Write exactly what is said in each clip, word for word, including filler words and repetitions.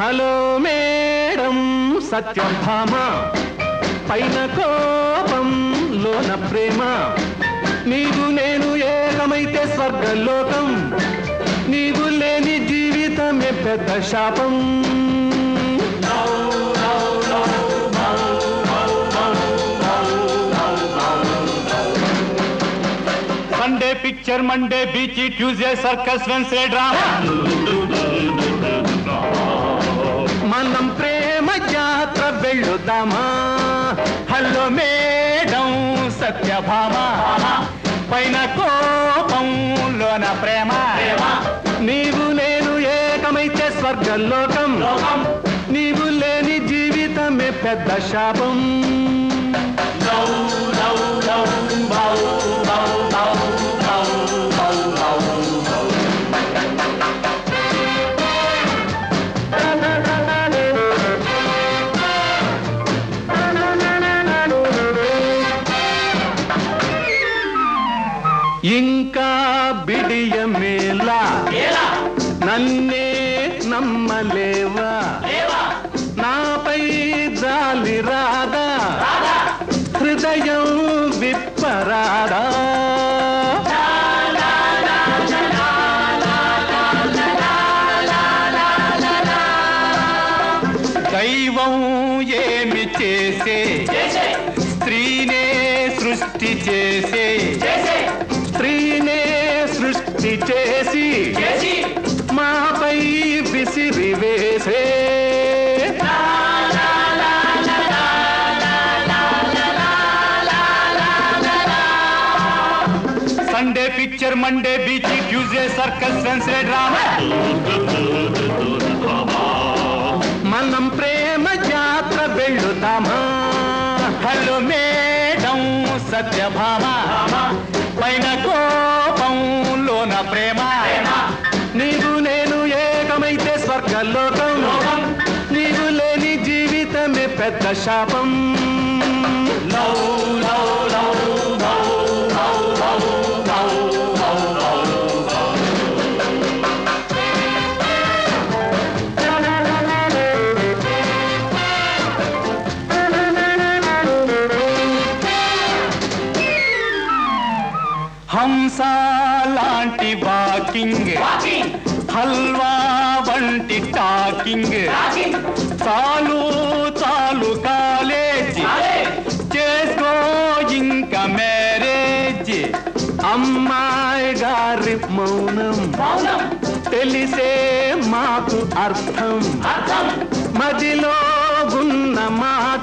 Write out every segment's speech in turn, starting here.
Hello madam Satyabhama, పైన కోపం లోన ప్రేమ, నీవు నేను ఏకమైతే స్వర్గలోకం, నీవు లేని జీవితమే పెద్ద శాపం. Sunday picture, Monday beach, Tuesday circus, Wednesday drama. మనం ప్రేమ యాత్ర వెళ్ళుదామా? హలో మేడం సత్యభామ, పైన కోపం లోన ప్రేమ, నీవు నేను ఏకమైతే స్వర్గలోకం, నీవు లేని జీవితమే పెద్ద శాపం. ఇంకా బిడియమేలా, నన్నే నమ్మలేవా, నాపై జాలి రాదా, హృదయం విప్పరాదా. దైవం ఏమి చేసే, స్త్రీనే సృష్టి చేసే, స్త్రీనే సృష్టి చేసి మాపై విసిరి వేసే. Sunday picture, Monday beach, Tuesday circus, Wednesday drama. మనం ప్రేమ యాత్ర వెళ్ళుదామా? హలో మేడం సత్యభామ, పైన కోపం లోన ప్రేమ, నీవు నేను ఏకమైతే స్వర్గలోకం, నీవు లేని జీవితమే పెద్ద శాపం. Love love love love love love love love. హంస లాంటి వాకింగ్, హల్వా వంటి టాకింగ్, చాలు చాలు కాలేజ్, చేసుకో ఇంకా మ్యారేజ్. అమ్మాయి గారి మౌనం తెలిసే మాకు అర్థం, మదిలో ఉన్న మాట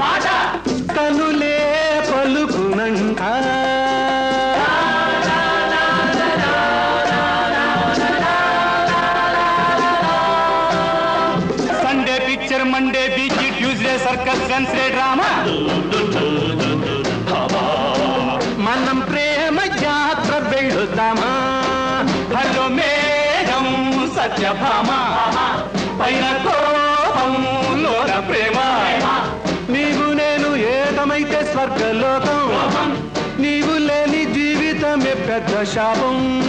కనులే పలుకునంట. Sunday picture, Monday beach, Tuesday circus, Wednesday drama. మనం ప్రేమ యాత్ర వెళ్ళుదామా? హలో మేడం సత్యభామ, పైన కోపం లోన ప్రేమ, నీవు నేను ఏకమైతే స్వర్గలోకం, నీవు లేని జీవితమే పెద్ద శాపం.